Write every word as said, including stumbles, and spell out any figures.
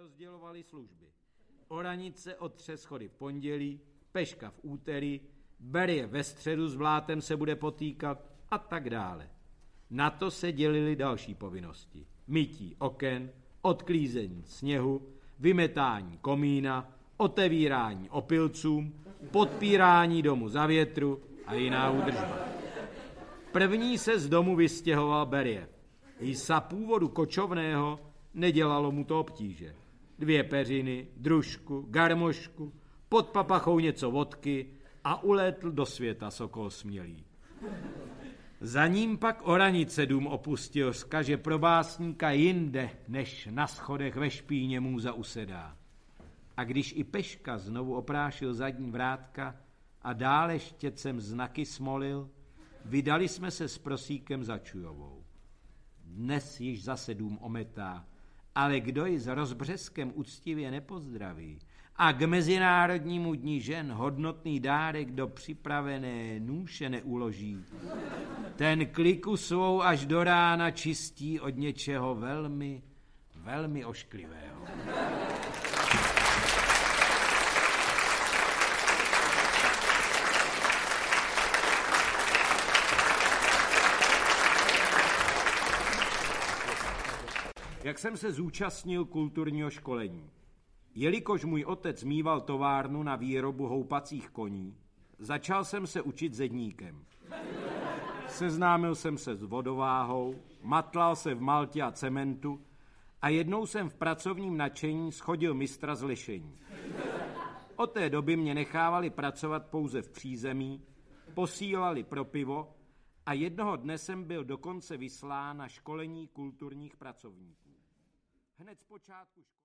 rozdělovali služby. Oranice otře schody v pondělí, Peška v úterý, Berie ve středu s Blátem se bude potýkat a tak dále. Na to se dělily další povinnosti. Mytí oken, odklízení sněhu, vymetání komína, otevírání opilcům, podpírání domu za větru a jiná údržba. První se z domu vystěhoval Berie. Za původu kočovného nedělalo mu to obtíže. Dvě peřiny, družku, garmošku, pod papachou něco vodky a ulétl do světa sokol smělý. Za ním pak Oranice dům opustil, že pro básníka jinde, než na schodech ve špíně můza usedá. A když i Peška znovu oprášil zadní vrátka a dále štěcem znaky smolil, vydali jsme se s Prosíkem za Čujovou. Dnes již zase dům ometá, ale kdo ji s rozbřeskem úctivě nepozdraví a k Mezinárodnímu dní žen hodnotný dárek do připravené nůše neuloží, ten kliku svou až do rána čistí od něčeho velmi, velmi ošklivého. Jak jsem se zúčastnil kulturního školení. Jelikož můj otec mýval továrnu na výrobu houpacích koní, začal jsem se učit zedníkem. Seznámil jsem se s vodováhou, matlal se v maltě a cementu a jednou jsem v pracovním nadšení schodil mistra z lešení. Od té doby mě nechávali pracovat pouze v přízemí, posílali pro pivo a jednoho dne jsem byl dokonce vyslán na školení kulturních pracovníků. Hned z počátku